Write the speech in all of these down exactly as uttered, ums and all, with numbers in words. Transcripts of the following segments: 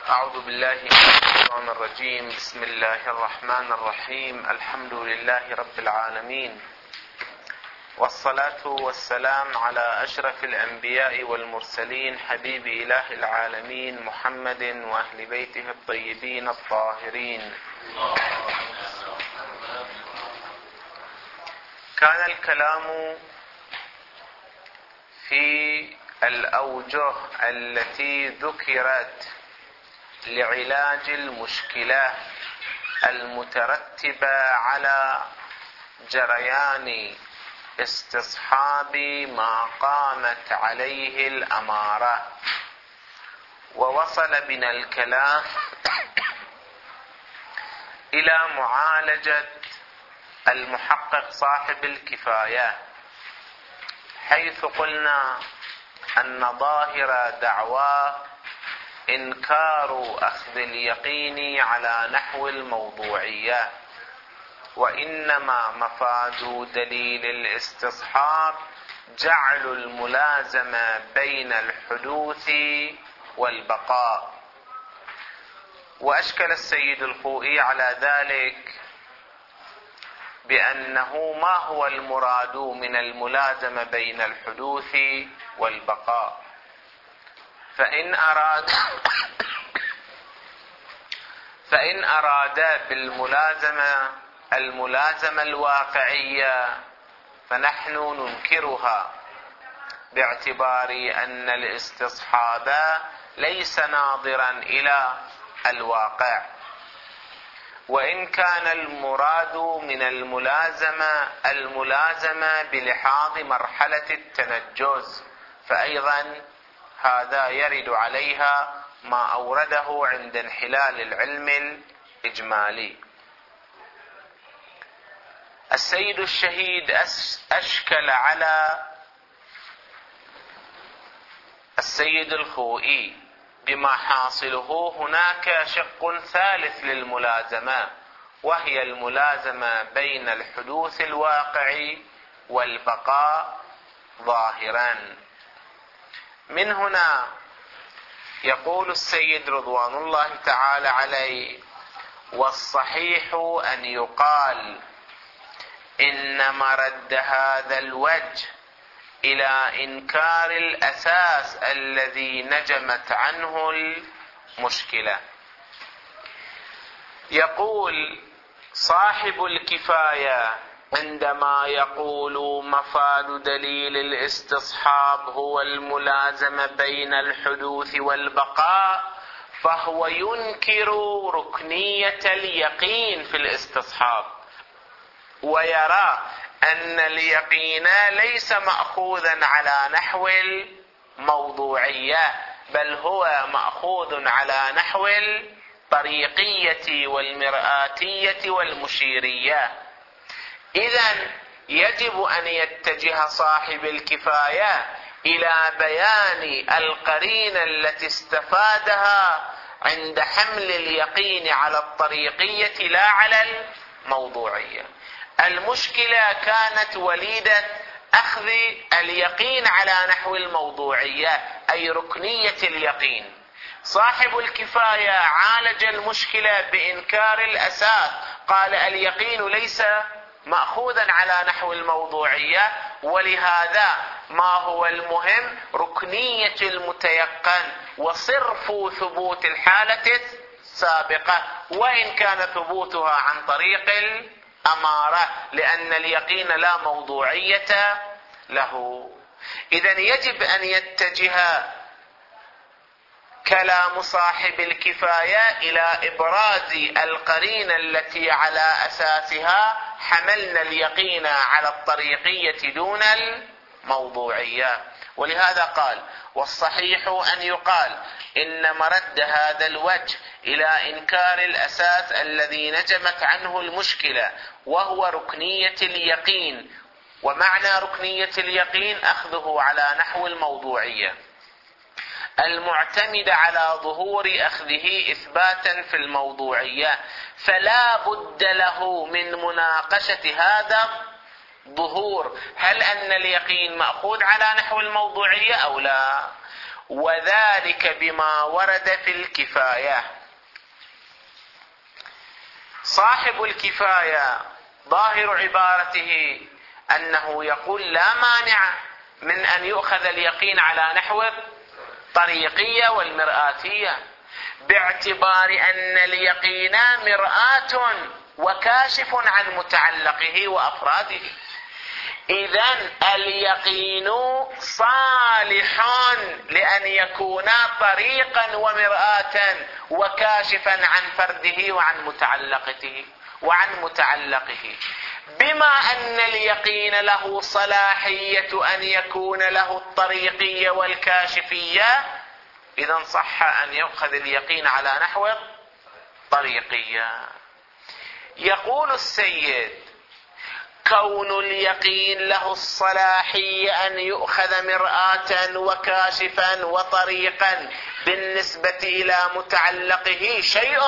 أعوذ بالله من الشيطان الرجيم. بسم الله الرحمن الرحيم. الحمد لله رب العالمين، والصلاة والسلام على أشرف الأنبياء والمرسلين، حبيب إله العالمين محمد وأهل بيته الطيبين الطاهرين. كان الكلام في الأوجه التي ذكرت لعلاج المشكلة المترتبة على جريان استصحاب ما قامت عليه الأمارة، ووصل بنا الكلام إلى معالجة المحقق صاحب الكفاية، حيث قلنا أن ظاهر دعواه إنكار أخذ اليقين على نحو الموضوعية، وإنما مفاد دليل الاستصحاب جعل الملازمة بين الحدوث والبقاء. وأشكل السيد الخوئي على ذلك بأنه ما هو المراد من الملازمة بين الحدوث والبقاء، فإن أراد فإن أراد بالملازمة الملازمة الواقعية فنحن ننكرها، باعتبار أن الاستصحاب ليس ناظرا إلى الواقع. وإن كان المراد من الملازمة الملازمة بلحاظ مرحلة التنجز، فأيضا هذا يرد عليها ما أورده عند انحلال العلم الإجمالي. السيد الشهيد أشكل على السيد الخوئي بما حاصله هناك شق ثالث للملازمة، وهي الملازمة بين الحدوث الواقعي والبقاء ظاهرا. من هنا يقول السيد رضوان الله تعالى عليه: والصحيح أن يقال إن مرد هذا الوجه إلى إنكار الأساس الذي نجمت عنه المشكلة. يقول صاحب الكفاية عندما يقول مفاد دليل الاستصحاب هو الملازمة بين الحدوث والبقاء، فهو ينكر ركنية اليقين في الاستصحاب، ويرى أن اليقين ليس مأخوذا على نحو الموضوعية، بل هو مأخوذ على نحو الطريقية والمرآتية والمشيرية. إذن يجب أن يتجه صاحب الكفاية إلى بيان القرينة التي استفادها عند حمل اليقين على الطريقية لا على الموضوعية. المشكلة كانت وليدة أخذ اليقين على نحو الموضوعية، أي ركنية اليقين. صاحب الكفاية عالج المشكلة بإنكار الأساس، قال اليقين ليس مأخوذا على نحو الموضوعية، ولهذا ما هو المهم ركنية المتيقن وصرف ثبوت الحالة السابقة، وإن كان ثبوتها عن طريق الأمارة، لأن اليقين لا موضوعية له. إذن يجب أن يتجه كلام صاحب الكفاية إلى إبراز القرينة التي على أساسها حملنا اليقين على الطريقية دون الموضوعية. ولهذا قال: والصحيح أن يقال إن مرد هذا الوجه إلى إنكار الأساس الذي نجمت عنه المشكلة، وهو ركنية اليقين. ومعنى ركنية اليقين أخذه على نحو الموضوعية المعتمد على ظهور أخذه إثباتا في الموضوعية، فلا بد له من مناقشة هذا ظهور، هل أن اليقين مأخوذ على نحو الموضوعية أو لا؟ وذلك بما ورد في الكفاية. صاحب الكفاية ظاهر عبارته أنه يقول لا مانع من أن يؤخذ اليقين على نحو الطريقية والمرآتية، باعتبار أن اليقين مرآة وكاشف عن متعلقه وأفراده. إذن اليقين صالح لأن يكون طريقا ومرآة وكاشفا عن فرده وعن متعلقته وعن متعلقه. بما أن اليقين له صلاحية أن يكون له الطريقية والكاشفية، إذن صح أن يؤخذ اليقين على نحو الطريقية. يقول السيد: كون اليقين له الصلاحية أن يؤخذ مرآة وكاشفا وطريقا بالنسبة إلى متعلقه شيء،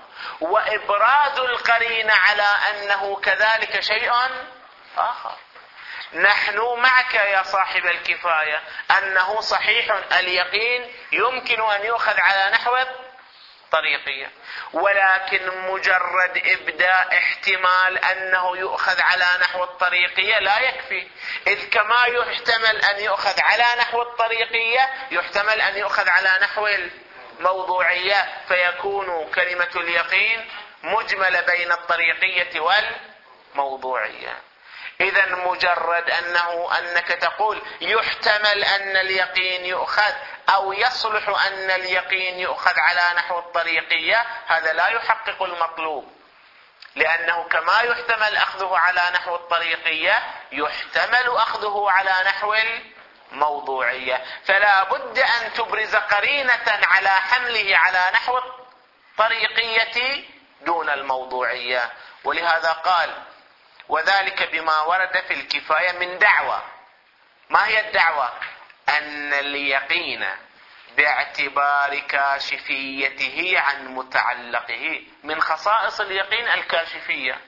وإبراز القرين على أنه كذلك شيء آخر. نحن معك يا صاحب الكفاية أنه صحيح اليقين يمكن أن يؤخذ على نحو طريقية، ولكن مجرد إبداء احتمال أنه يؤخذ على نحو الطريقية لا يكفي، إذ كما يحتمل أن يؤخذ على نحو الطريقية يحتمل أن يؤخذ على نحو الموضوعية، فيكون كلمة اليقين مجملة بين الطريقية والموضوعية. إذن مجرد أنه أنك تقول يحتمل أن اليقين يؤخذ أو يصلح أن اليقين يؤخذ على نحو الطريقية، هذا لا يحقق المطلوب، لأنه كما يحتمل أخذه على نحو الطريقية يحتمل أخذه على نحو الموضوعية، فلا بد أن تبرز قرينة على حمله على نحو الطريقية دون الموضوعية. ولهذا قال: وذلك بما ورد في الكفاية من دعوى. ما هي الدعوى؟ أن اليقين باعتبار كاشفيته عن متعلقه، من خصائص اليقين الكاشفية.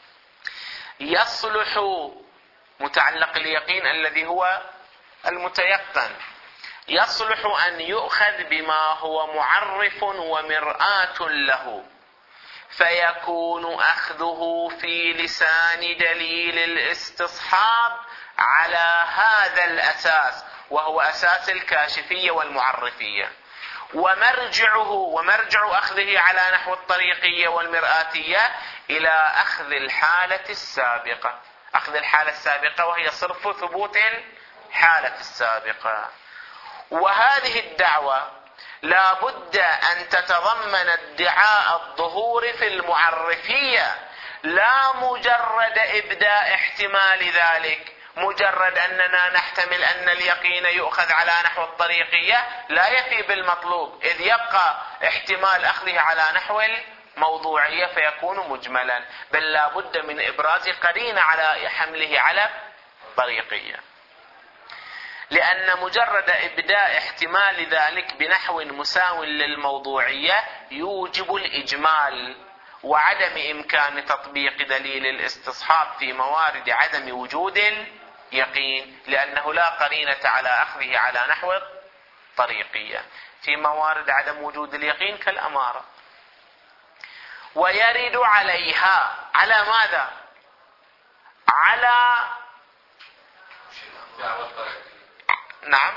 يصلح متعلق اليقين الذي هو المتيقن، يصلح أن يؤخذ بما هو معرف ومرآة له، فيكون أخذه في لسان دليل الاستصحاب على هذا الأساس، وهو أساس الكاشفية والمعرفية. ومرجعه ومرجع أخذه على نحو الطريقية والمرآتية إلى أخذ الحالة السابقة، أخذ الحالة السابقة وهي صرف ثبوت الحالة السابقة. وهذه الدعوة لا بد أن تتضمن ادعاء الظهور في المعرفية، لا مجرد إبداء احتمال ذلك. مجرد أننا نحتمل أن اليقين يؤخذ على نحو الطريقية لا يفي بالمطلوب، إذ يبقى احتمال أخذه على نحو الموضوعية فيكون مجملا، بل لا بد من إبراز قرينة على حمله على الطريقية، لأن مجرد إبداء احتمال ذلك بنحو مساو للموضوعية يوجب الإجمال وعدم إمكان تطبيق دليل الاستصحاب في موارد عدم وجود اليقين، لأنه لا قرينة على أخذه على نحو الطريقية في موارد عدم وجود اليقين كالأمارة. ويرد عليها، على ماذا؟ على نعم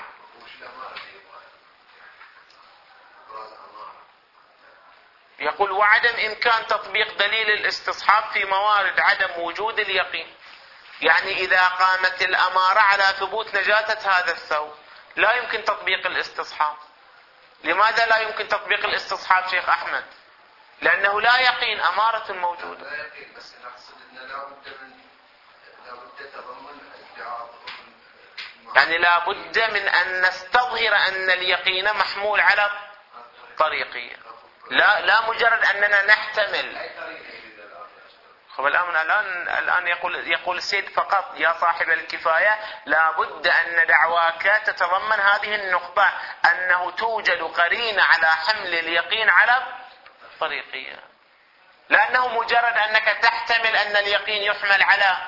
يقول: وعدم إمكان تطبيق دليل الاستصحاب في موارد عدم وجود اليقين. يعني إذا قامت الأمارة على ثبوت نجاسة هذا الثوب لا يمكن تطبيق الاستصحاب. لماذا لا يمكن تطبيق الاستصحاب شيخ أحمد؟ لأنه لا يقين، أمارة موجودة. لا يقين، بس نقصد أنه لا بد من لا بد تضمن ادعاء، يعني لا بد من أن نستظهر أن اليقين محمول على الطريقية، لا لا مجرد أننا نحتمل. خب الآن الآن الآن يقول يقول السيد فقط: يا صاحب الكفاية لا بد أن دعواك تتضمن هذه النقطة، أنه توجد قرينة على حمل اليقين على الطريقية، لأنه مجرد أنك تحتمل أن اليقين يحمل على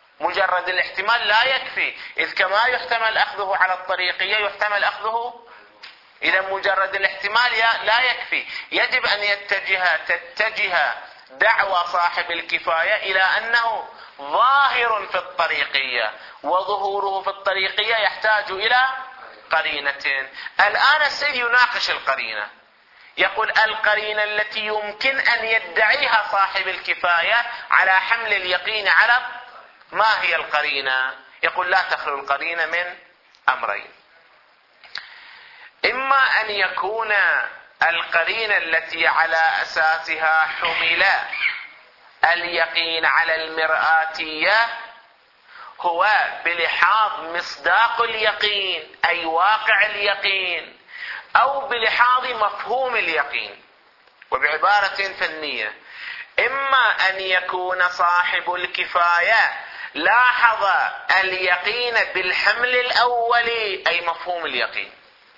مجرد الاحتمال لا يكفي، إذ كما يحتمل أخذه على الطريقية يحتمل أخذه إذا مجرد الاحتمال لا يكفي، يجب أن يتجه تتجه دعوى صاحب الكفاية إلى أنه ظاهر في الطريقية، وظهوره في الطريقية يحتاج إلى قرينة. الآن السيد يناقش القرينة، يقول القرينة التي يمكن أن يدعيها صاحب الكفاية على حمل اليقين على، ما هي القرينة؟ يقول لا تخلو القرينة من أمرين: إما أن يكون القرينة التي على أساسها حمل اليقين على المرآتية هو بلحاظ مصداق اليقين أي واقع اليقين، أو بلحاظ مفهوم اليقين. وبعبارة فنية، إما أن يكون صاحب الكفاية لاحظ اليقين بالحمل الأولي أي مفهوم اليقين،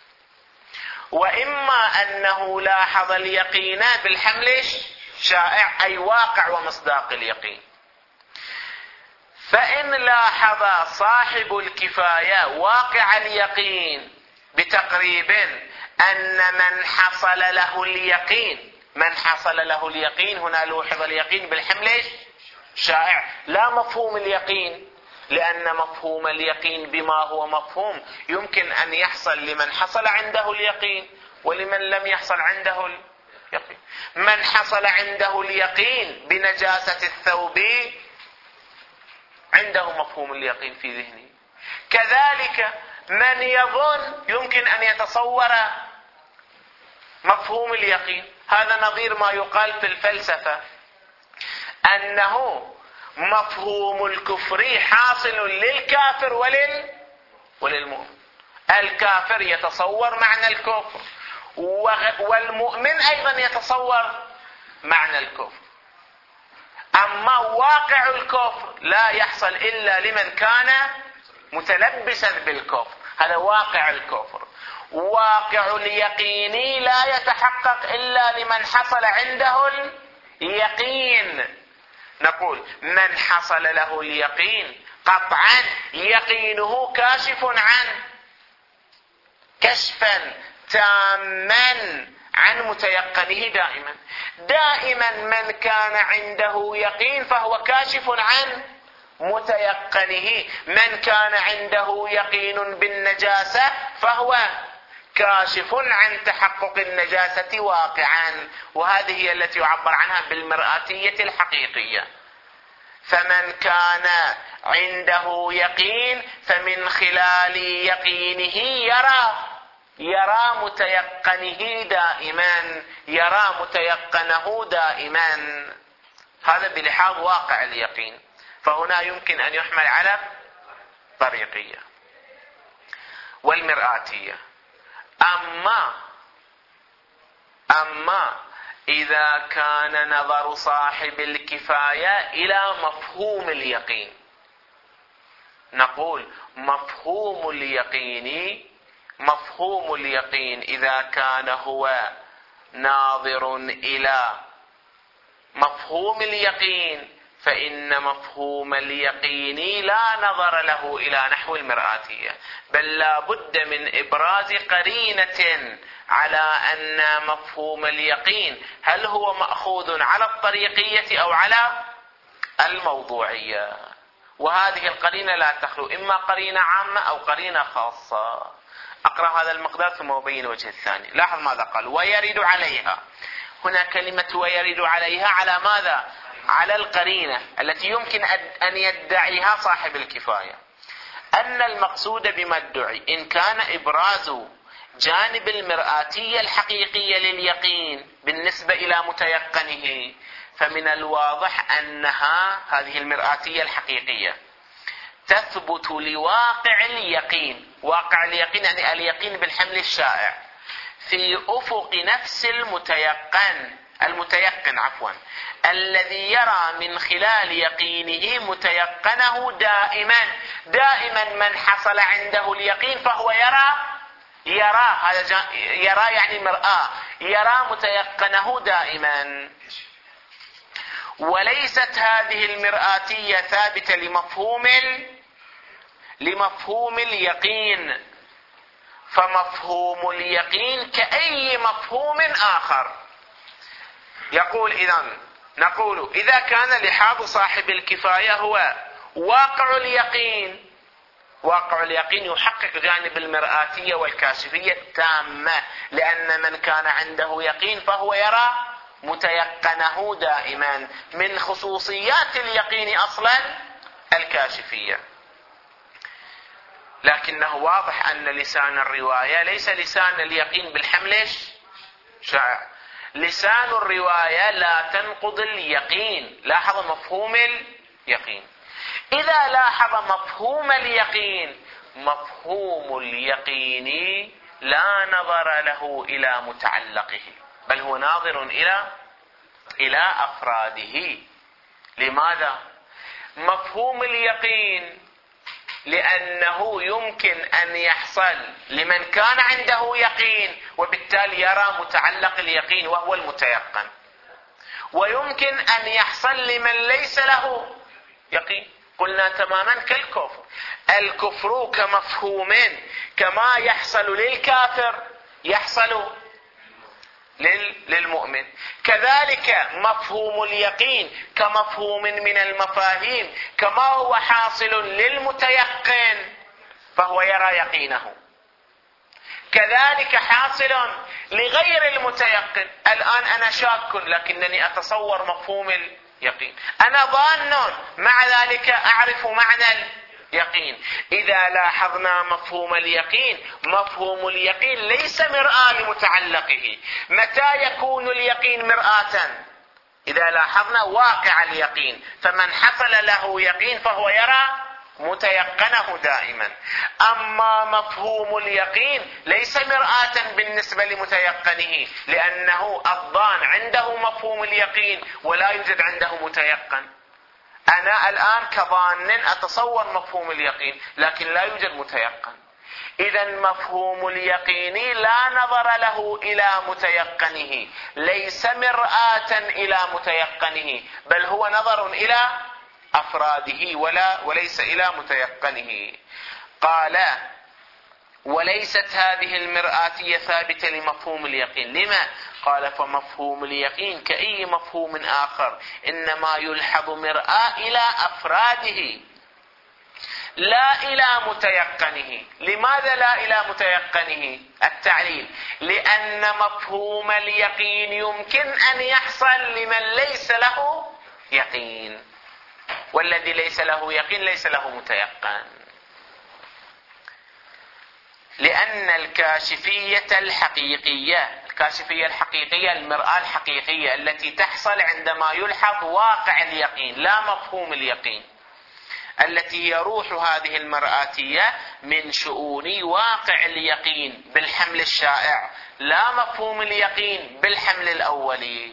وإما أنه لاحظ اليقين بالحمل الشائع أي واقع ومصداق اليقين. فإن لاحظ صاحب الكفاية واقع اليقين بتقريب أن من حصل له اليقين، من حصل له اليقين هنا لوحظ اليقين بالحمل الشائع لا مفهوم اليقين، لأن مفهوم اليقين بما هو مفهوم يمكن أن يحصل لمن حصل عنده اليقين ولمن لم يحصل عنده اليقين. من حصل عنده اليقين بنجاسة الثوب عنده مفهوم اليقين في ذهنه، كذلك من يظن يمكن أن يتصور مفهوم اليقين. هذا نظير ما يقال في الفلسفة أنه مفهوم الكفر حاصل للكافر ولل وللمؤمن. الكافر يتصور معنى الكفر، والمؤمن أيضا يتصور معنى الكفر. أما واقع الكفر لا يحصل إلا لمن كان متلبسا بالكفر، هذا واقع الكفر. واقع اليقين لا يتحقق إلا لمن حصل عنده اليقين. نقول من حصل له اليقين قطعا يقينه كاشف عن كشفا تاما عن متيقنه دائما. دائما من كان عنده يقين فهو كاشف عن متيقنه. من كان عنده يقين بالنجاسة فهو كاشف عن تحقق النجاسة واقعا، وهذه هي التي يعبر عنها بالمرآتية الحقيقية. فمن كان عنده يقين فمن خلال يقينه يرى يرى متيقنه دائما، يرى متيقنه دائما. هذا بلحاظ واقع اليقين، فهنا يمكن أن يحمل على طريقية والمرآتية. أما أما إذا كان نظر صاحب الكفاية إلى مفهوم اليقين، نقول مفهوم اليقين مفهوم اليقين إذا كان هو ناظر إلى مفهوم اليقين فإن مفهوم اليقين لا نظر له إلى نحو المرآتية، بل لا بد من إبراز قرينة على أن مفهوم اليقين هل هو مأخوذ على الطريقية أو على الموضوعية. وهذه القرينة لا تخلو إما قرينة عامة أو قرينة خاصة. أقرأ هذا المقدار ثم أبين الوجه الثاني. لاحظ ماذا قال: ويرد عليها. هنا كلمة ويرد عليها على ماذا؟ على القرينة التي يمكن أن يدعيها صاحب الكفاية، أن المقصود بما ادعي إن كان إبراز جانب المرآتية الحقيقية لليقين بالنسبة إلى متيقنه، فمن الواضح أنها هذه المرآتية الحقيقية تثبت لواقع اليقين. واقع اليقين يعني اليقين بالحمل الشائع في أفق نفس المتيقن المتيقن عفوا الذي يرى من خلال يقينه متيقنه دائما. دائما من حصل عنده اليقين فهو يرى يرى هذا يرى يعني مرآة، يرى متيقنه دائما. وليست هذه المرآتية ثابتة لمفهوم لمفهوم اليقين، فمفهوم اليقين كأي مفهوم آخر. يقول إذن نقول إذا كان لحاظ صاحب الكفاية هو واقع اليقين، واقع اليقين يحقق جانب المرآتية والكاشفية التامة، لأن من كان عنده يقين فهو يرى متيقنه دائما. من خصوصيات اليقين أصلا الكاشفية. لكنه واضح أن لسان الرواية ليس لسان اليقين بالحمل شائع. لسان الرواية لا تنقض اليقين. لاحظ مفهوم اليقين. إذا لاحظ مفهوم اليقين، مفهوم اليقين لا نظر له إلى متعلقه، بل هو ناظر إلى إلى أفراده. لماذا؟ مفهوم اليقين لأنه يمكن أن يحصل لمن كان عنده يقين، وبالتالي يرى متعلق اليقين وهو المتيقن، ويمكن أن يحصل لمن ليس له يقين. قلنا تماما كالكفر. الكفر كمفهوم كما يحصل للكافر يحصل للمؤمن، كذلك مفهوم اليقين كمفهوم من المفاهيم كما هو حاصل للمتيقن فهو يرى يقينه، كذلك حاصل لغير المتيقن. الآن أنا شاك لكنني أتصور مفهوم اليقين، أنا ظان مع ذلك أعرف معنى اليقين. إذا لاحظنا مفهوم اليقين، مفهوم اليقين ليس مرآة لمتعلقه. متى يكون اليقين مرآة؟ إذا لاحظنا واقع اليقين، فمن حصل له يقين فهو يرى متيقنه دائما. أما مفهوم اليقين ليس مرآة بالنسبة لمتيقنه، لأنه الظان عنده مفهوم اليقين ولا يوجد عنده متيقن. أنا الآن كظان أتصور مفهوم اليقين لكن لا يوجد متيقن. إذن مفهوم اليقين لا نظر له إلى متيقنه، ليس مرآة إلى متيقنه، بل هو نظر إلى أفراده ولا وليس إلى متيقنه. قال: وليست هذه المرآتية ثابتة لمفهوم اليقين. لما؟ قال: فمفهوم اليقين كأي مفهوم آخر إنما يلحظ مرآة إلى أفراده لا إلى متيقنه. لماذا لا إلى متيقنه؟ التعليل: لأن مفهوم اليقين يمكن أن يحصل لمن ليس له يقين، والذي ليس له يقين ليس له متيقن. لأن الكاشفية الحقيقية، الكاشفية الحقيقية المرآة الحقيقية التي تحصل عندما يلحظ واقع اليقين لا مفهوم اليقين، التي يروح هذه المرآتية من شؤون واقع اليقين بالحمل الشائع لا مفهوم اليقين بالحمل الأولي.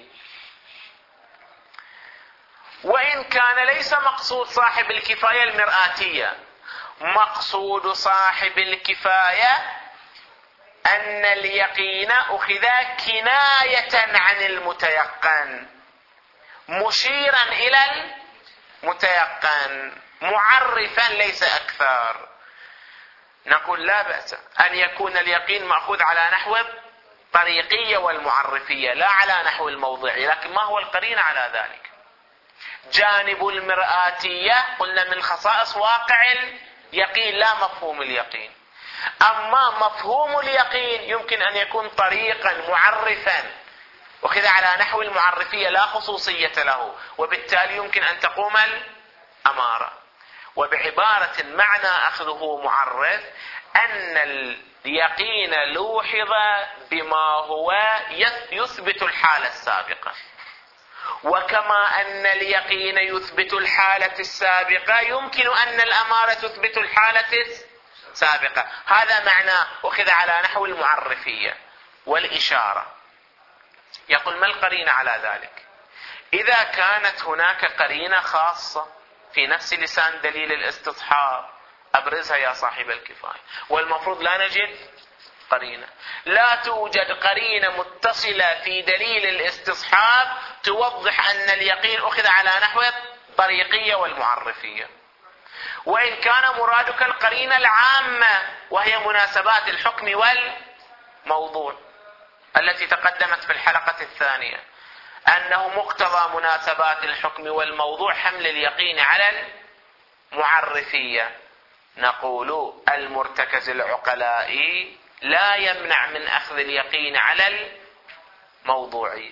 وإن كان ليس مقصود صاحب الكفاية المرآتية، مقصود صاحب الكفاية أن اليقين أخذ كناية عن المتيقن، مشيرا إلى المتيقن، معرفا ليس أكثر. نقول لا بأس أن يكون اليقين مأخوذ على نحو الطريقية والمعرفية لا على نحو الموضعي، لكن ما هو القرين على ذلك؟ جانب المرآتية قلنا من خصائص واقع اليقين لا مفهوم اليقين. أما مفهوم اليقين يمكن أن يكون طريقا معرفا وخذ على نحو المعرفية لا خصوصية له، وبالتالي يمكن أن تقوم الأمارة. وبعبارة معنى أخذه معرف أن اليقين لوحظ بما هو يثبت الحالة السابقة، وكما أن اليقين يثبت الحالة السابقة يمكن أن الأمارة تثبت الحالة السابقة. هذا معناه أخذ على نحو المعرفية والإشارة. يقول: ما القرينة على ذلك؟ إذا كانت هناك قرينة خاصة في نفس لسان دليل الاستصحاب أبرزها يا صاحب الكفاية. والمفروض لا نجد قرينة، لا توجد قرينة متصلة في دليل الاستصحاب توضح أن اليقين أخذ على نحو الطريقية والمعرفية. وإن كان مرادك القرينة العامة وهي مناسبات الحكم والموضوع التي تقدمت في الحلقة الثانية، أنه مقتضى مناسبات الحكم والموضوع حمل اليقين على المعرفية، نقول المرتكز العقلائي لا يمنع من أخذ اليقين على الموضوعية.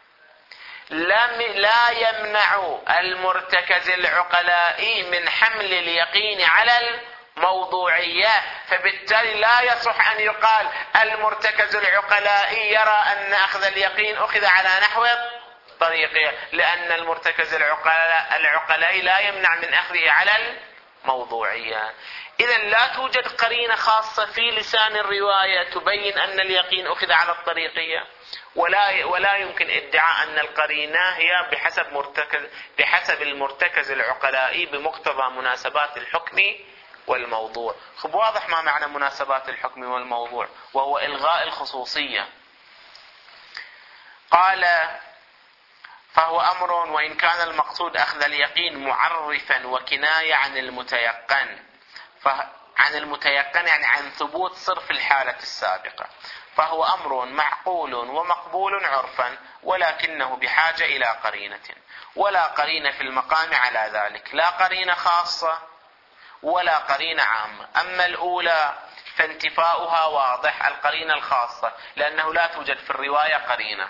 لا يمنع المرتكز العقلائي من حمل اليقين على الموضوعية، فبالتالي لا يصح أن يقال المرتكز العقلائي يرى أن أخذ اليقين أخذ على نحو الطريقية، لأن المرتكز العقلائي لا يمنع من أخذه على الموضوعية. إذا لا توجد قرينة خاصة في لسان الرواية تبين أن اليقين أخذ على الطريقية، ولا ولا يمكن ادعاء أن القرينة هي بحسب مرتكز بحسب المرتكز العقلائي بمقتضى مناسبات الحكم والموضوع. خب واضح ما معنى مناسبات الحكم والموضوع؟ وهو إلغاء الخصوصية. قال فهو أمر وإن كان المقصود أخذ اليقين معرفا وكناية عن المتيقن، عن المتيقن يعني عن ثبوت صرف الحالة السابقة، فهو أمر معقول ومقبول عرفا، ولكنه بحاجة إلى قرينة، ولا قرينة في المقام على ذلك، لا قرينة خاصة ولا قرينة عامة. أما الأولى فانتفاؤها واضح، القرينة الخاصة، لأنه لا توجد في الرواية قرينة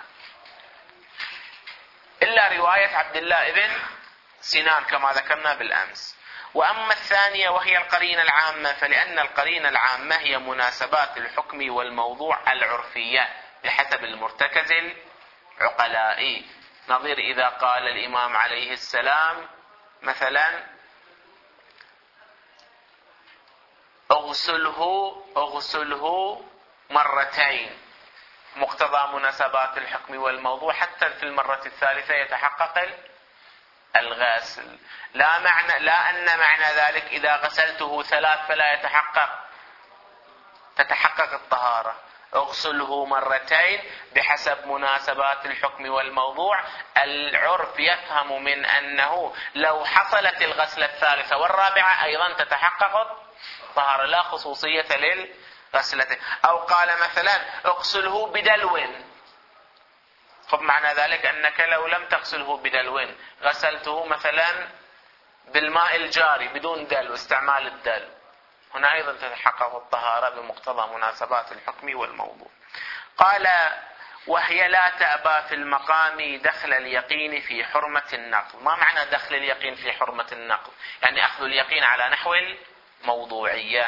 إلا رواية عبد الله ابن سنان كما ذكرنا بالأمس. وأما الثانية وهي القرينة العامة، فلأن القرينة العامة هي مناسبات الحكم والموضوع العرفية بحسب المرتكز العقلائي، نظير إذا قال الإمام عليه السلام مثلا اغسله اغسله مرتين، مقتضى مناسبات الحكم والموضوع حتى في المرة الثالثة يتحقق الغسل، لا معنى لا أن معنى ذلك إذا غسلته ثلاث فلا يتحقق تتحقق الطهارة. اغسله مرتين بحسب مناسبات الحكم والموضوع. العرف يفهم من أنه لو حصلت الغسلة الثالثة والرابعة أيضا تتحقق الطهارة، لا خصوصية للغسلة. أو قال مثلا اغسله بدلو، خب معنى ذلك أنك لو لم تغسله بدلو غسلته مثلا بالماء الجاري بدون دلو، استعمال الدلو، هنا أيضا تتحقق الطهارة بمقتضى مناسبات الحكم والموضوع. قال وهي لا تأبى في المقام دخل اليقين في حرمة النقل. ما معنى دخل اليقين في حرمة النقل؟ يعني أخذ اليقين على نحو الموضوعية.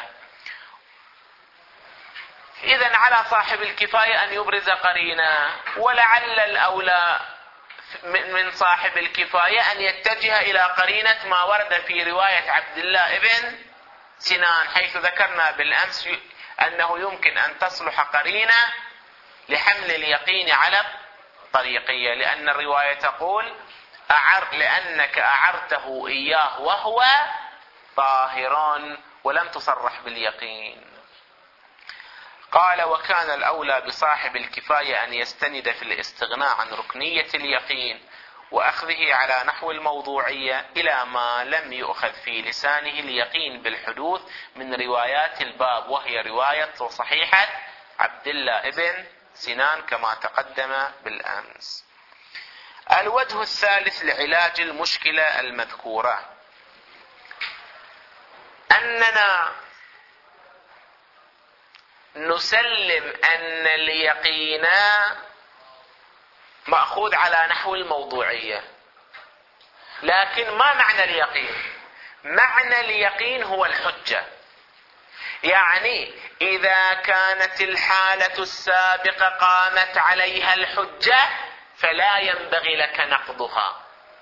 إذن على صاحب الكفاية أن يبرز قرينة، ولعل الأولى من صاحب الكفاية أن يتجه إلى قرينة ما ورد في رواية عبد الله ابن سنان، حيث ذكرنا بالأمس أنه يمكن أن تصلح قرينة لحمل اليقين على الطريقية، لأن الرواية تقول أعر لأنك أعرته إياه وهو طاهران، ولم تصرح باليقين. قال وكان الأولى بصاحب الكفاية أن يستند في الاستغناء عن ركنية اليقين وأخذه على نحو الموضوعية إلى ما لم يؤخذ في لسانه اليقين بالحدوث من روايات الباب، وهي رواية صحيحة عبد الله ابن سنان كما تقدم بالأمس. الوجه الثالث لعلاج المشكلة المذكورة أننا نسلم أن اليقين مأخوذ على نحو الموضوعية، لكن ما معنى اليقين؟ معنى اليقين هو الحجة، يعني إذا كانت الحالة السابقة قامت عليها الحجة فلا ينبغي لك نقضها.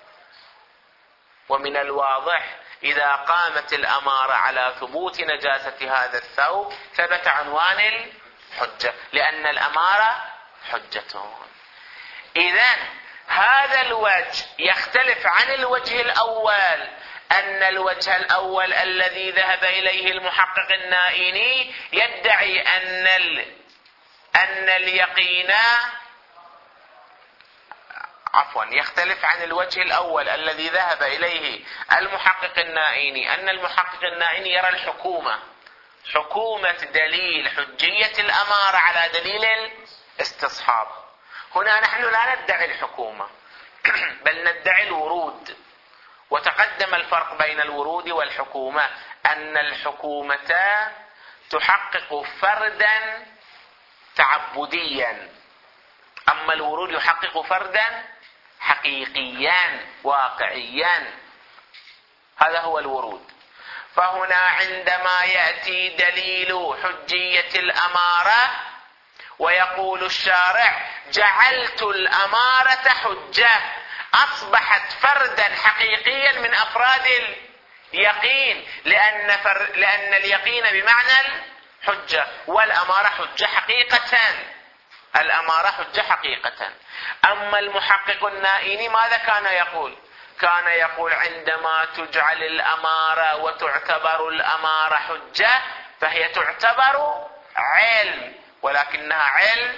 ومن الواضح إذا قامت الأمارة على ثبوت نجاسة هذا الثوب ثبت عنوان الحجة، لأن الأمارة حجة. إذن هذا الوجه يختلف عن الوجه الأول، أن الوجه الأول الذي ذهب إليه المحقق النائيني يدعي أن ال... أن اليقين عفوا عفوا يختلف عن الوجه الأول الذي ذهب إليه المحقق النائيني، أن المحقق النائيني يرى الحكومة حكومة دليل حجية الأمارة على دليل الاستصحاب. هنا نحن لا ندعي الحكومة بل ندعي الورود. وتقدم الفرق بين الورود والحكومة، أن الحكومة تحقق فردا تعبديا، أما الورود يحقق فردا حقيقيا واقعيا. هذا هو الورود. فهنا عندما يأتي دليل حجية الأمارة ويقول الشارع جعلت الأمارة حجة، أصبحت فردا حقيقيا من أفراد اليقين، لأن, فر... لأن اليقين بمعنى الحجة، والأمارة حجة حقيقة، الأمارة حجة حقيقة. أما المحقق النائيني ماذا كان يقول؟ كان يقول عندما تجعل الأمارة وتعتبر الأمارة حجة فهي تعتبر علم، ولكنها علم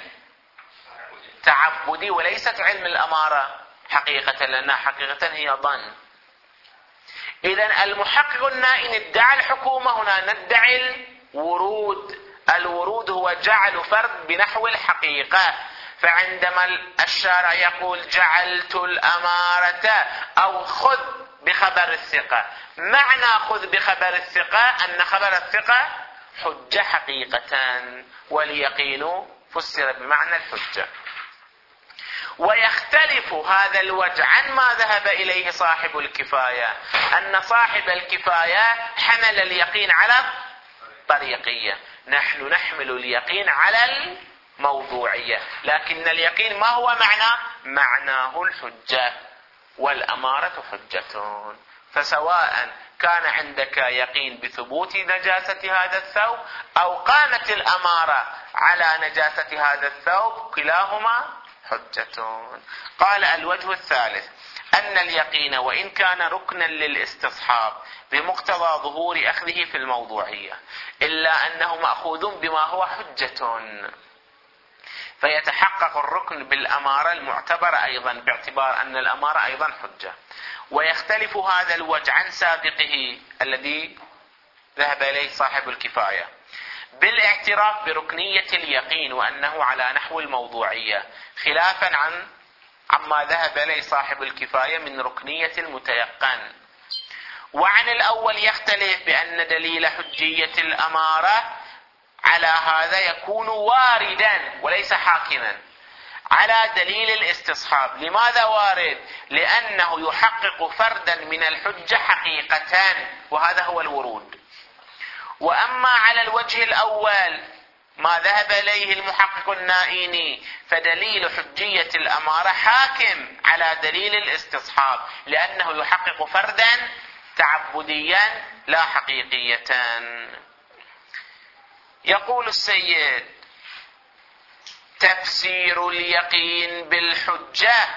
تعبدي وليست علم الأمارة حقيقة، لأنها حقيقة هي ظن. إذن المحقق النائيني ادعى الحكومة، هنا ندعي الورود. الورود هو جعل فرد بنحو الحقيقة. فعندما الشارع يقول جعلت الأمارة أو خذ بخبر الثقة، معنى خذ بخبر الثقة أن خبر الثقة حجة حقيقة، واليقين فسر بمعنى الحجة. ويختلف هذا الوجه عن ما ذهب إليه صاحب الكفاية، أن صاحب الكفاية حمل اليقين على الطريقية، نحن نحمل اليقين على الموضوعية. لكن اليقين ما هو معنى؟ معناه الحجة، والأمارة حجة. فسواء كان عندك يقين بثبوت نجاسة هذا الثوب أو قامت الأمارة على نجاسة هذا الثوب، كلاهما حجة. قال الوجه الثالث أن اليقين وإن كان ركنا للاستصحاب بمقتضى ظهور أخذه في الموضوعية، إلا أنه مأخوذ بما هو حجة، فيتحقق الركن بالأمارة المعتبرة أيضا، باعتبار أن الأمارة أيضا حجة. ويختلف هذا الوجه عن سابقه الذي ذهب إليه صاحب الكفاية بالاعتراف بركنية اليقين وأنه على نحو الموضوعية، خلافا عن عما ذهب إليه صاحب الكفاية من ركنية المتيقن. وعن الأول يختلف بأن دليل حجية الأمارة على هذا يكون واردا وليس حاكما على دليل الاستصحاب. لماذا وارد؟ لأنه يحقق فردا من الحجة حقيقة، وهذا هو الورود. وأما على الوجه الأول ما ذهب إليه المحقق النائيني فدليل حجية الأمارة حاكم على دليل الاستصحاب، لأنه يحقق فردا تعبديا لا حقيقية. يقول السيد تفسير اليقين بالحجة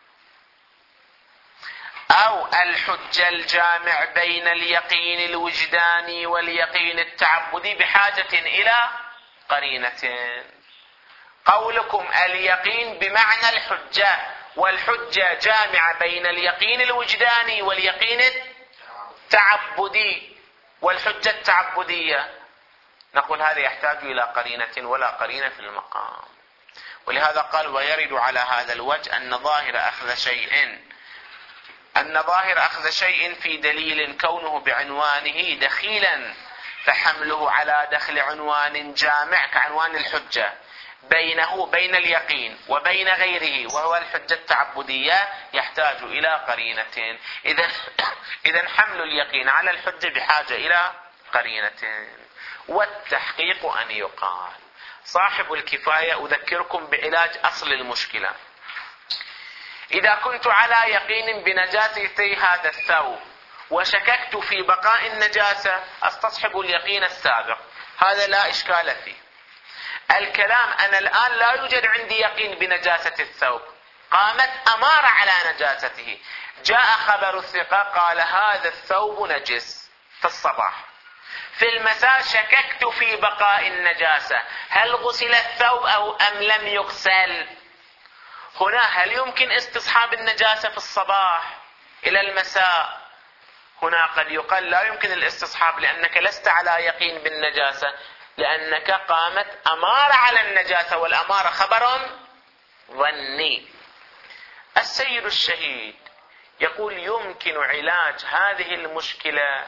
أو الحجة الجامع بين اليقين الوجداني واليقين التعبدي بحاجة إلى قرينة. قولكم اليقين بمعنى الحجة، والحجة جامعة بين اليقين الوجداني واليقين التعبدي، والحجة التعبدية نقول هذا يحتاج إلى قرينة ولا قرينة في المقام. ولهذا قال ويرد على هذا الوجه أن ظاهر أخذ شيء أن ظاهر أخذ شيء في دليل كونه بعنوانه دخيلا، فحمله على دخل عنوان جامع كعنوان الحجة بينه بين اليقين وبين غيره وهو الحجة التعبدية يحتاج إلى قرينة. إذن إذن حمل اليقين على الحجة بحاجة إلى قرينة. والتحقيق أن يقال صاحب الكفاية أذكركم بعلاج أصل المشكلة. إذا كنت على يقين بنجاسة هذا الثوب وشككت في بقاء النجاسة استصحب اليقين السابق، هذا لا إشكال فيه. الكلام أنا الآن لا يوجد عندي يقين بنجاسة الثوب، قامت أمارة على نجاسته، جاء خبر الثقة قال هذا الثوب نجس في الصباح، في المساء شككت في بقاء النجاسة، هل غسل الثوب أو أم لم يغسل؟ هنا هل يمكن استصحاب النجاسة في الصباح إلى المساء؟ هنا قد يقال لا يمكن الاستصحاب لأنك لست على يقين بالنجاسة، لأنك قامت أمارة على النجاسة، والأمارة خبر ظني. السيد الشهيد يقول يمكن علاج هذه المشكلة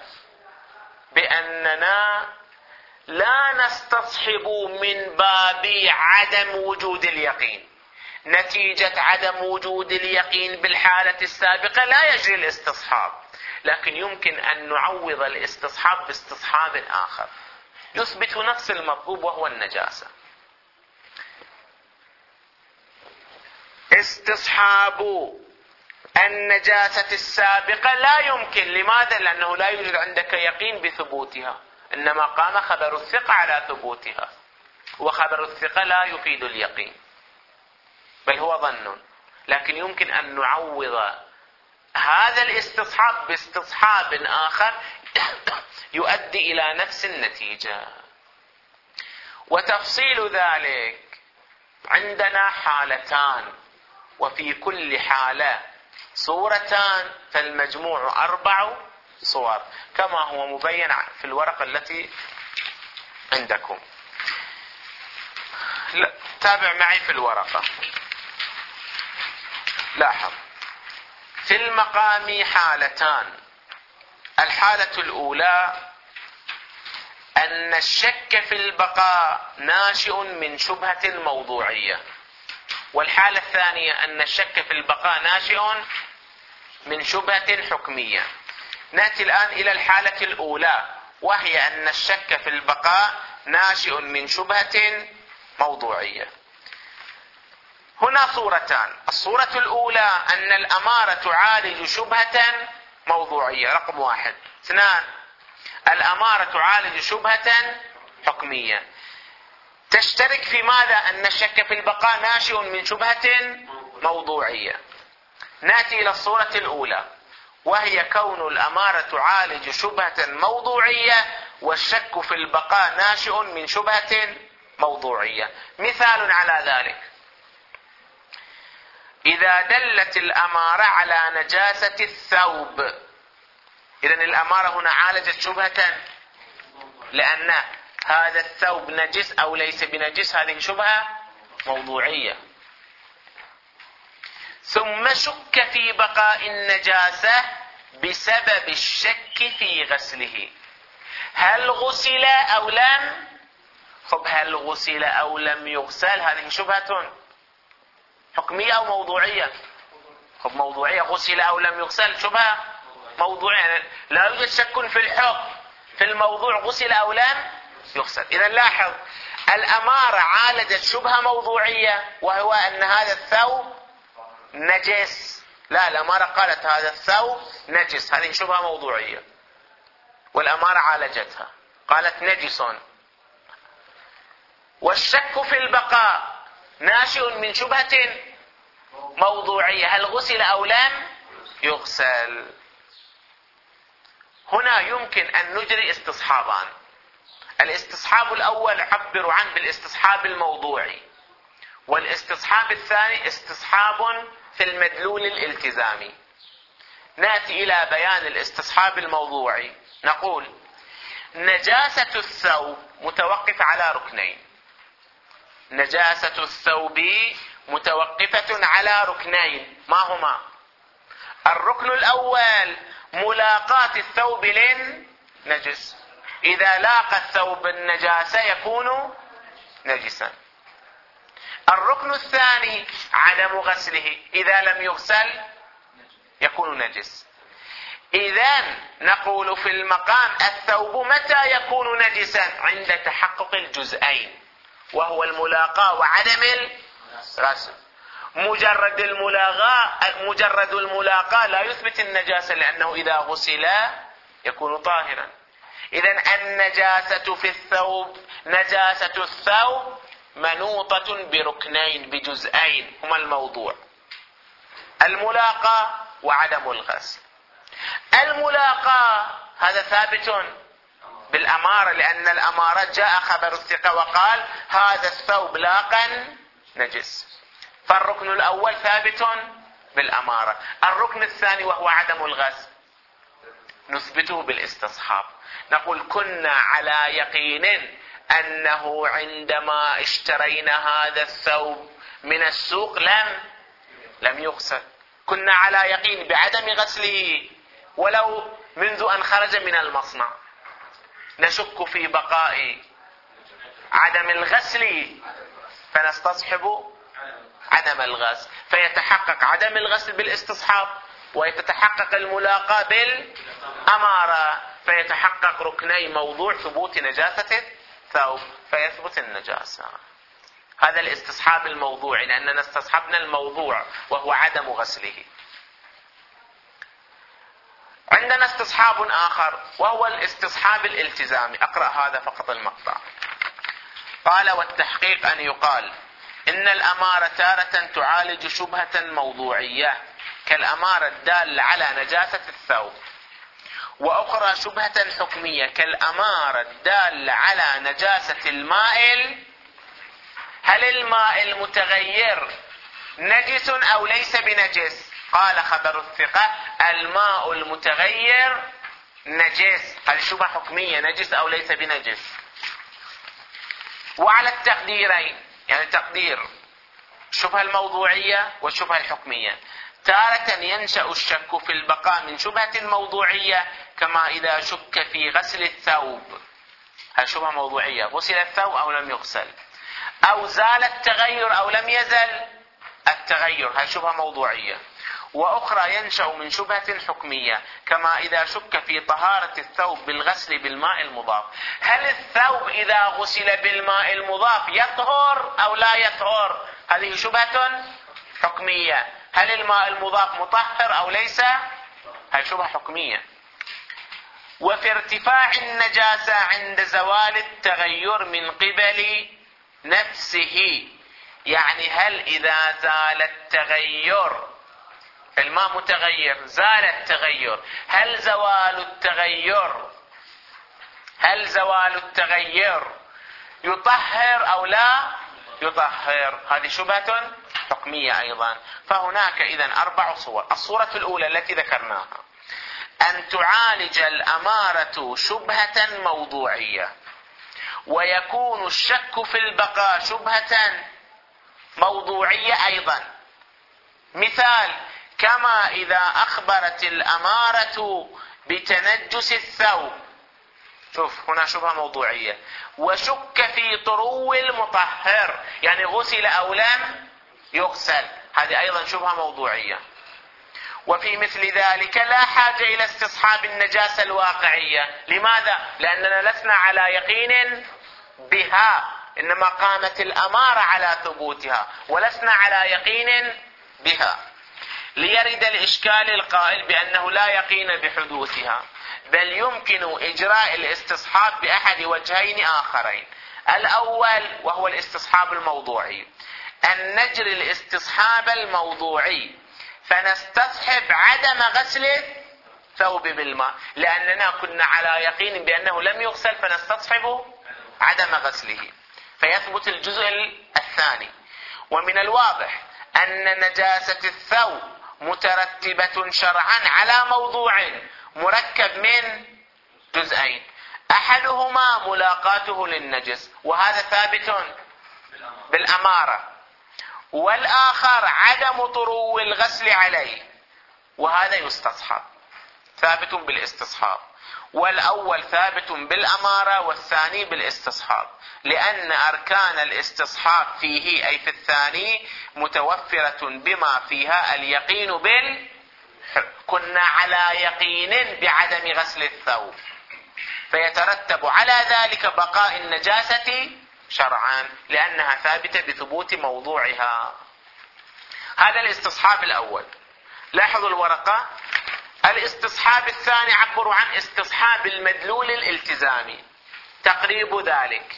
بأننا لا نستصحب من باب عدم وجود اليقين. نتيجة عدم وجود اليقين بالحالة السابقة لا يجري الاستصحاب، لكن يمكن أن نعوض الاستصحاب باستصحاب آخر يثبت نفس المطلوب وهو النجاسة. استصحاب النجاسة السابقة لا يمكن. لماذا؟ لأنه لا يوجد عندك يقين بثبوتها، إنما قام خبر الثقة على ثبوتها، وخبر الثقة لا يفيد اليقين بل هو ظن. لكن يمكن أن نعوض هذا الاستصحاب باستصحاب آخر يؤدي إلى نفس النتيجة. وتفصيل ذلك عندنا حالتان، وفي كل حالة صورتان، فالمجموع أربع صور كما هو مبين في الورقة التي عندكم. لا تابع معي في الورقة. لاحظ في المقام حالتان. الحالة الأولى أن الشك في البقاء ناشئ من شبهة موضوعية، والحالة الثانية أن الشك في البقاء ناشئ من شبهة حكمية. نأتي الآن إلى الحالة الأولى، وهي أن الشك في البقاء ناشئ من شبهة موضوعية. هنا صورتان. الصورة الأولى أن الأمارة تعالج شبهة موضوعية رقم واحد. اثنان، الأمارة تعالج شبهة حكمية. تشترك في ماذا؟ أن الشك في البقاء ناشئ من شبهة موضوعية. نأتي إلى الصورة الأولى، وهي كون الأمارة تعالج شبهة موضوعية والشك في البقاء ناشئ من شبهة موضوعية. مثال على ذلك: إذا دلت الأمارة على نجاسة الثوب، إذن الأمارة هنا عالجت شبهة، لأن هذا الثوب نجس أو ليس بنجس، هذه شبهة موضوعية. ثم شك في بقاء النجاسة بسبب الشك في غسله، هل غسل أو لم؟ خب هل غسل أو لم يغسل، هذه شبهة حكمية أو موضوعية؟ خب موضوعية. غسل أو لم يغسل شبهة موضوعية، لا يوجد شك في الحكم، في الموضوع غسل أو لم يغسل. إذا لاحظ الأمارة عالجت شبهة موضوعية، وهو أن هذا الثوب نجس. لا، الأمارة قالت هذا الثوب نجس، هذه شبهة موضوعية، والأمارة عالجتها قالت نجس. والشك في البقاء ناشئ من شبهة موضوعية، هل غسل أو لم يغسل. هنا يمكن أن نجري استصحابان. الاستصحاب الأول عبر عنه بالاستصحاب الموضوعي، والاستصحاب الثاني استصحاب في المدلول الالتزامي. نأتي إلى بيان الاستصحاب الموضوعي. نقول نجاسة الثوب متوقفة على ركنين. نجاسة الثوب متوقفة على ركنين، ما هما؟ الركن الأول ملاقاة الثوب للنجس، إذا لاقى الثوب النجاسة يكون نجسا. الركن الثاني عدم غسله، إذا لم يغسل يكون نجس. إذن نقول في المقام الثوب متى يكون نجسا؟ عند تحقق الجزئين، وهو الملاقاة وعدم الغسل. مجرد الملاقاة مجرد الملاقاة لا يثبت النجاسة، لأنه إذا غسل يكون طاهرا. إذن النجاسة في الثوب، نجاسة الثوب منوطة بركنين بجزئين هما الموضوع: الملاقاة وعدم الغسل. الملاقاة هذا ثابت بالأمارة، لأن الأمارة جاء خبر الثقة وقال هذا الثوب لاقا نجس. فالركن الأول ثابت بالأمارة. الركن الثاني وهو عدم الغسل نثبته بالاستصحاب. نقول كنا على يقين أنه عندما اشترينا هذا الثوب من السوق لم لم يغسل. كنا على يقين بعدم غسله ولو منذ أن خرج من المصنع. نشك في بقاء عدم الغسل فنستصحب عدم الغسل، فيتحقق عدم الغسل بالاستصحاب ويتحقق الملاقاة بالأمارة، فيتحقق ركني موضوع ثبوت نجاسة الثوب فيثبت النجاسة. هذا الاستصحاب الموضوعي، لأننا استصحبنا الموضوع وهو عدم غسله. عندنا استصحاب آخر وهو الاستصحاب الالتزامي. أقرأ هذا فقط المقطع. قال: والتحقيق أن يقال إن الأمارة تارة تعالج شبهة موضوعية كالأمارة الدالة على نجاسة الثوب، وأخرى شبهة حكمية كالأمارة الدالة على نجاسة الماء. هل الماء المتغير نجس أو ليس بنجس؟ قال خبر الثقة: الماء المتغير نجس. هذه شبهة حكمية، نجس أو ليس بنجس. وعلى التقديرين، يعني تقدير الشبهة الموضوعية والشبهة الحكمية، تارة ينشأ الشك في البقاء من شبهة موضوعية كما إذا شك في غسل الثوب. هل شبهة موضوعية، غسل الثوب أو لم يغسل، أو زال التغير أو لم يزل التغير، هل شبهة موضوعية. وأخرى ينشأ من شبهة حكمية كما إذا شك في طهارة الثوب بالغسل بالماء المضاف. هل الثوب إذا غسل بالماء المضاف يطهر أو لا يطهر؟ هذه شبهة حكمية. هل الماء المضاف مطهر أو ليس؟ هذه شبهة حكمية. وفي ارتفاع النجاسة عند زوال التغير من قبل نفسه، يعني هل إذا زال التغير، الماء متغير، زال التغير، هل زوال التغير هل زوال التغير يطهر أو لا يطهر؟ هذه شبهة حكمية أيضا. فهناك إذن أربع صور. الصورة الأولى التي ذكرناها أن تعالج الأمارة شبهة موضوعية ويكون الشك في البقاء شبهة موضوعية أيضا. مثال: كما إذا أخبرت الأمارة بتنجس الثوب، شوف هنا شبهة موضوعية، وشك في طرو المطهر، يعني غسل أو لم يغسل، هذه أيضا شبهة موضوعية. وفي مثل ذلك لا حاجة إلى استصحاب النجاسة الواقعية. لماذا؟ لأننا لسنا على يقين بها، إنما قامت الأمارة على ثبوتها ولسنا على يقين بها، ليرد الإشكال القائل بأنه لا يقين بحدوثها، بل يمكن إجراء الاستصحاب بأحد وجهين آخرين. الأول وهو الاستصحاب الموضوعي، أن نجري الاستصحاب الموضوعي فنستصحب عدم غسل الثوب بالماء، لأننا كنا على يقين بأنه لم يغسل فنستصحب عدم غسله فيثبت الجزء الثاني. ومن الواضح أن نجاسة الثوب مترتبة شرعا على موضوع مركب من جزئين، أحدهما ملاقاته للنجس وهذا ثابت بالأمارة، والآخر عدم طرو الغسل عليه وهذا يستصحب، ثابت بالاستصحاب. والأول ثابت بالأمارة والثاني بالاستصحاب، لأن أركان الاستصحاب فيه أي في الثاني متوفرة بما فيها اليقين بال كنا على يقين بعدم غسل الثوب، فيترتب على ذلك بقاء النجاسة شرعا لأنها ثابتة بثبوت موضوعها. هذا الاستصحاب الأول. لاحظوا الورقة. الاستصحاب الثاني عبروا عن استصحاب المدلول الالتزامي. تقريب ذلك: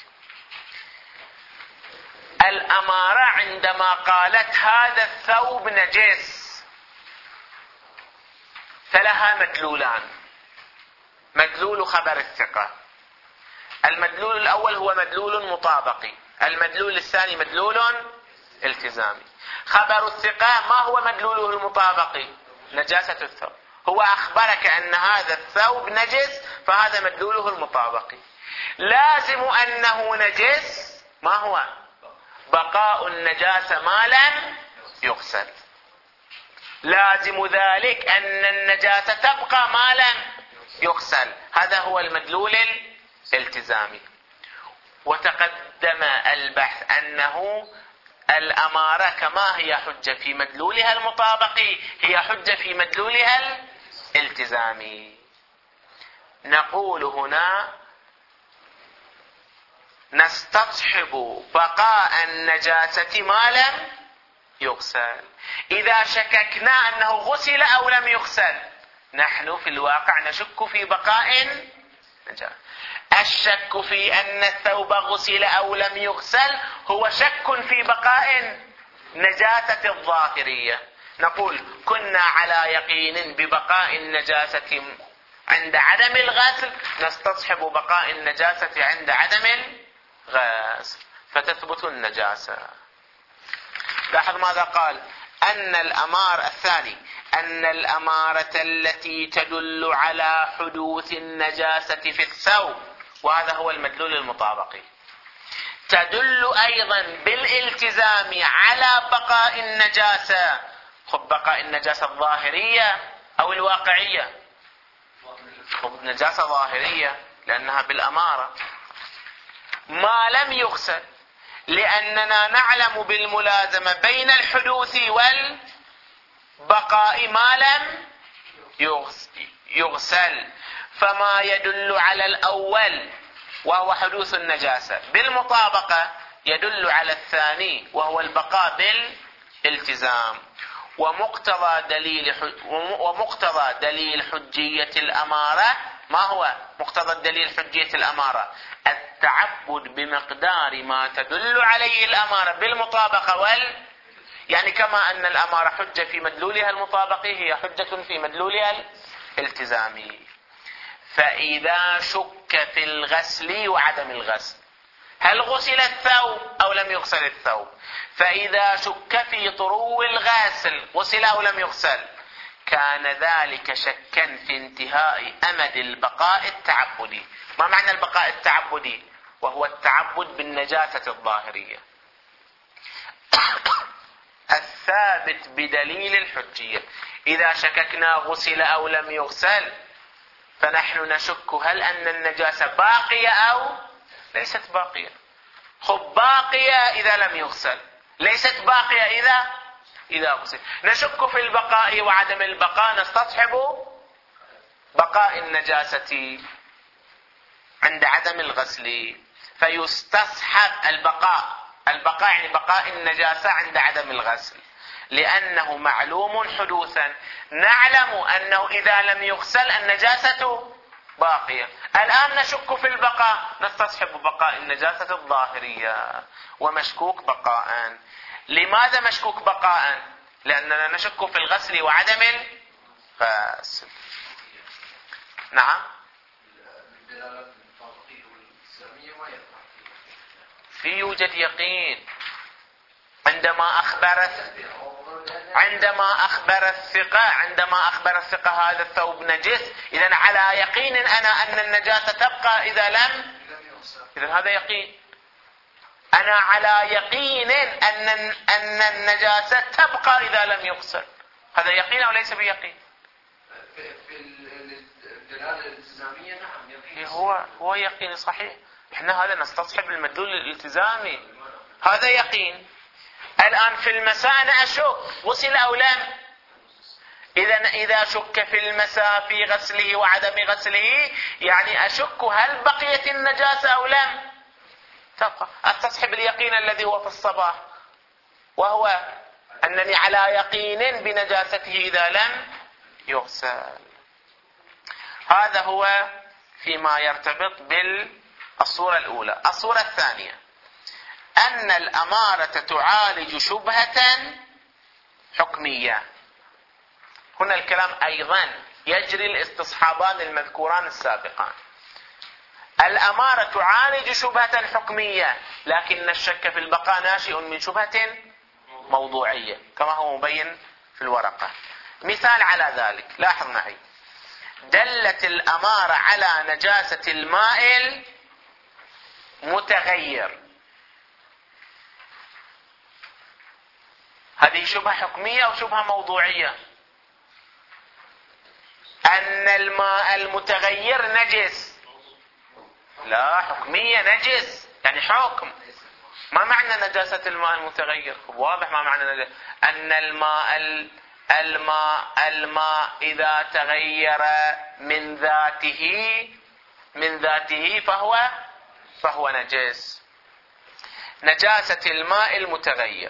الأمارة عندما قالت هذا الثوب نجس فلها مدلولان: مدلول خبر الثقة. المدلول الأول هو مدلول مطابقي، المدلول الثاني مدلول التزامي. خبر الثقة ما هو مدلوله المطابقي؟ نجاسة الثوب. هو أخبرك أن هذا الثوب نجس، فهذا مدلوله المطابقي. لازم أنه نجس ما هو؟ بقاء النجاسة ما لم يغسل. لازم ذلك أن النجاسة تبقى ما لم يغسل. هذا هو المدلول الالتزامي. وتقدم البحث أنه الأمارة كما هي حجة في مدلولها المطابقي هي حجة في مدلولها الالتزامي. نقول هنا نستصحب بقاء النجاسة ما لم يغسل. إذا شككنا أنه غسل أو لم يغسل، نحن في الواقع نشك في بقاء نجاسة. الشك في أن الثوب غسل أو لم يغسل هو شك في بقاء نجاسة الظاهرية. نقول كنا على يقين ببقاء النجاسة عند عدم الغسل، نستصحب بقاء النجاسة عند عدم الغسل فتثبت النجاسة. لاحظ ماذا قال؟ أن الأمارة الثاني أن الأمارة التي تدل على حدوث النجاسة في الثوب، وهذا هو المدلول المطابقي، تدل أيضا بالالتزام على بقاء النجاسة. خب بقاء النجاسة الظاهرية أو الواقعية؟ خب نجاسة ظاهرية لأنها بالأمارة. ما لم يغسل، لأننا نعلم بالملازمة بين الحدوث والبقاء ما لم يغسل، فما يدل على الأول وهو حدوث النجاسة بالمطابقة يدل على الثاني وهو البقاء بالالتزام. ومقتضى دليل ومقتضى دليل حجية الأمارة ما هو؟ مقتضى الدليل حجية الأمارة التعبد بمقدار ما تدل عليه الأمارة بالمطابقة وال يعني كما أن الأمارة حجة في مدلولها المطابقي هي حجة في مدلولها الالتزامي. فإذا شك في الغسل وعدم الغسل، هل غسل الثوب أو لم يغسل الثوب؟ فإذا شك في طرو الغاسل غسل أو لم يغسل، كان ذلك شكا في انتهاء أمد البقاء التعبدي. ما معنى البقاء التعبدي؟ وهو التعبد بالنجاسة الظاهرية الثابت بدليل الحجية. إذا شككنا غسل أو لم يغسل فنحن نشك هل أن النجاسة باقية أو ليست باقية. خب باقية إذا لم يغسل، ليست باقية إذا إذا غسل. نشك في البقاء وعدم البقاء، نستصحب بقاء النجاسة عند عدم الغسل، فيستصحب البقاء البقاء يعني بقاء النجاسة عند عدم الغسل، لأنه معلوم حدوثا. نعلم أنه إذا لم يغسل النجاسة باقية. الآن نشك في البقاء، نستصحب بقاء النجاسة الظاهرية ومشكوك بقاء. لماذا مشكوك بقاء؟ لأننا نشك في الغسل وعدم الغسل. نعم. في يوجد يقين عندما أخبر عندما أخبر الثقة عندما أخبر الثقة هذا الثوب نجس، إذن على يقين أنا أن النجاسة تبقى إذا لم إذن هذا يقين. أنا على يقين أن أن النجاسة تبقى إذا لم يغسل. هذا يقين أو ليس بيقين؟ في الدلالة الالتزامية نعم يقين. هو هو يقين صحيح. إحنا هذا نستصحب المدلول الالتزامي، هذا يقين. الآن في المساء أنا أشك غسل أو لم. إذا إذا شك في المساء في غسله وعدم غسله يعني أشك هل بقيت النجاسة أو لم تبقى. أستصحب اليقين الذي هو في الصباح، وهو أنني على يقين بنجاسته إذا لم يغسل. هذا هو فيما يرتبط بالصورة الأولى. الصورة الثانية أن الأمارة تعالج شبهة حكمية. هنا الكلام أيضا يجري الاستصحابان المذكوران السابقان. الأمارة تعالج شبهة حكمية، لكن الشك في البقاء ناشئ من شبهة موضوعية كما هو مبين في الورقة. مثال على ذلك، لاحظ معي، دلت الأمارة على نجاسة الماء المتغير. هذه شبهة حكمية أو شبهة موضوعية؟ أن الماء المتغير نجس. لا، حكمية، نجس يعني حكم. ما معنى نجاسة الماء المتغير؟ واضح ما معنى نجاسة. أن الماء الماء الماء إذا تغير من ذاته من ذاته فهو فهو نجس. نجاسة الماء المتغير.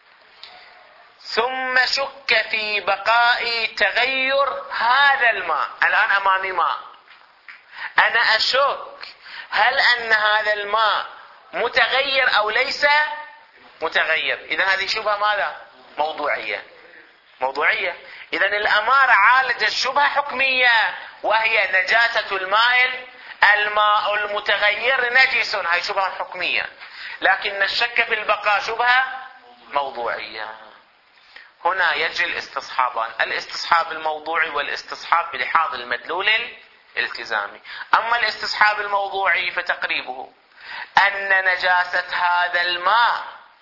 ثم شك في بقاء تغير هذا الماء. الآن أمامي ماء، أنا أشك هل أن هذا الماء متغير أو ليس متغير. إذن هذه شبهة ماذا؟ موضوعية. موضوعية. إذن الأمارة عالجت شبهة حكمية وهي نجاسة الماء الماء المتغير نجس. هاي شبهة حكمية، لكن الشك في البقاء شبهة موضوعية. هنا يجري الاستصحابان، الاستصحاب الموضوعي والاستصحاب بلحاظ المدلول الالتزامي. أما الاستصحاب الموضوعي فتقريبه أن نجاسة هذا الماء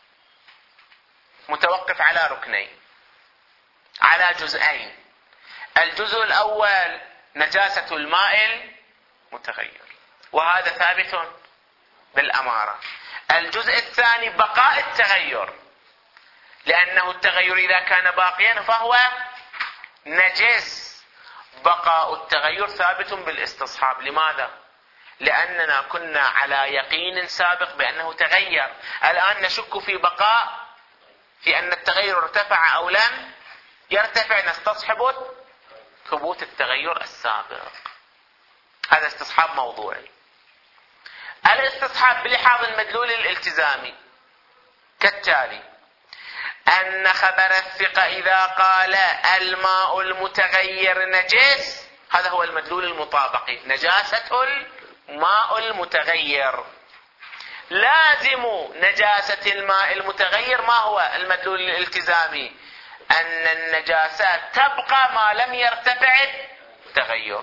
متوقف على ركنين، على جزئين. الجزء الأول نجاسة الماء المتغير، وهذا ثابت بالأمارة. الجزء الثاني بقاء التغير، لأنه التغير إذا كان باقيا فهو نجس. بقاء التغير ثابت بالاستصحاب. لماذا؟ لأننا كنا على يقين سابق بأنه تغير، الآن نشك في بقاء، في أن التغير ارتفع أو لم يرتفع، نستصحب ثبوت التغير السابق. هذا استصحاب موضوعي. الاستصحاب بلحاظ المدلول الالتزامي كالتالي: أن خبر الثقة إذا قال الماء المتغير نجس، هذا هو المدلول المطابقي، نجاسة الماء المتغير. لازم نجاسة الماء المتغير ما هو المدلول الالتزامي؟ أن النجاسات تبقى ما لم يرتفع التغير.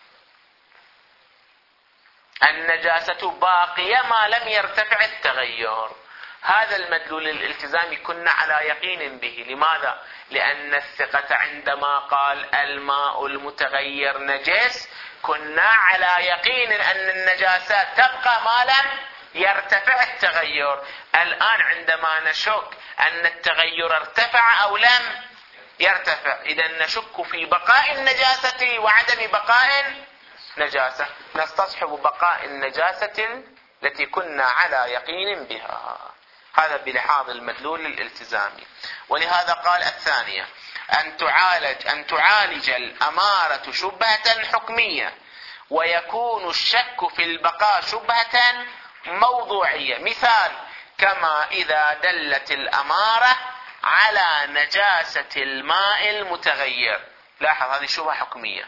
النجاسة باقية ما لم يرتفع التغير. هذا المدلول الالتزامي كنا على يقين به. لماذا؟ لأن الثقة عندما قال الماء المتغير نجس كنا على يقين أن النجاسات تبقى ما لم يرتفع التغير. الآن عندما نشك أن التغير ارتفع أو لم يرتفع، إذا نشك في بقاء النجاسة وعدم بقاء نجاسة، نستصحب بقاء النجاسة التي كنا على يقين بها. هذا بلحاظ المدلول الالتزامي. ولهذا قال الثانية: أن تعالج أن تعالج الأمارة شبهة حكمية ويكون الشك في البقاء شبهة موضوعية. مثال: كما إذا دلت الأمارة على نجاسة الماء المتغير. لاحظ، هذه شبهة حكمية.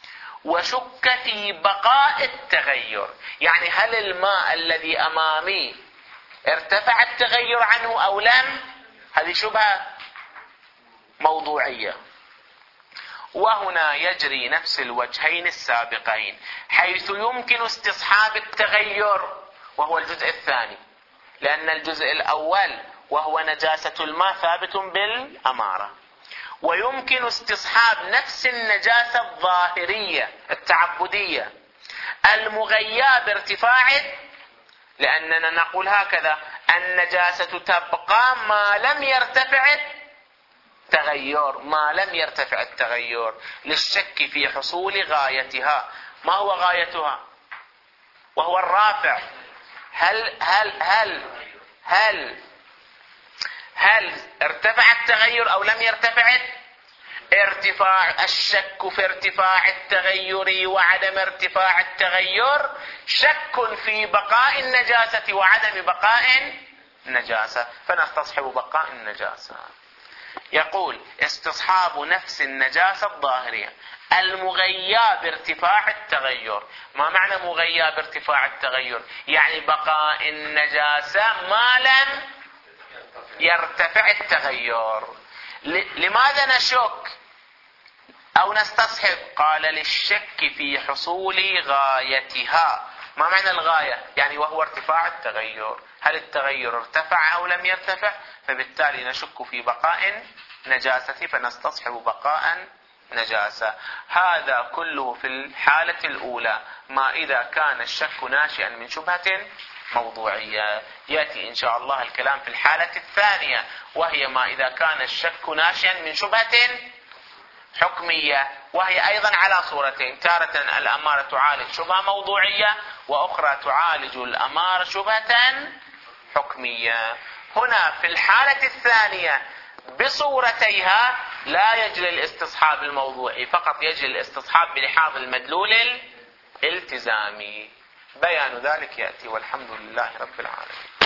وشك في بقاء التغير، يعني هل الماء الذي أمامي ارتفع التغير عنه أو لم؟ هذه شبهة موضوعية. وهنا يجري نفس الوجهين السابقين، حيث يمكن استصحاب التغير وهو الجزء الثاني، لأن الجزء الأول وهو نجاسة الماء ثابت بالأمارة، ويمكن استصحاب نفس النجاسة الظاهرية التعبدية المغياب بارتفاع، لأننا نقول هكذا: النجاسة تبقى ما لم يرتفع التغير، ما لم يرتفع التغير، للشك في حصول غايتها. ما هو غايتها؟ وهو الرافع. هل هل هل هل هل ارتفع التغير أو لم يرتفع؟ ارتفاع. الشك في ارتفاع التغير وعدم ارتفاع التغير شك في بقاء النجاسة وعدم بقاء النجاسة، فنستصحب بقاء النجاسة. يقول: استصحاب نفس النجاسة الظاهرية المغياب ارتفاع التغير. ما معنى مغياب ارتفاع التغير؟ يعني بقاء النجاسة ما لم يرتفع التغير. لماذا نشك أو نستصحب؟ قال للشك في حصول غايتها. ما معنى الغاية؟ يعني وهو ارتفاع التغير، هل التغير ارتفع أو لم يرتفع؟ فبالتالي نشك في بقاء نجاسة فنستصحب بقاء نجاسة. هذا كله في الحالة الأولى، ما إذا كان الشك ناشئا من شبهة موضوعية. يأتي إن شاء الله الكلام في الحالة الثانية، وهي ما إذا كان الشك ناشئا من شبهة حكمية، وهي أيضا على صورتين: تارة الأمارة تعالج شبهة موضوعية، وأخرى تعالج الأمارة شبهة حكمية. هنا في الحالة الثانية بصورتيها لا يجري الاستصحاب الموضوعي، فقط يجري الاستصحاب بلحاظ المدلول الالتزامي. بيان ذلك يأتي، والحمد لله رب العالمين.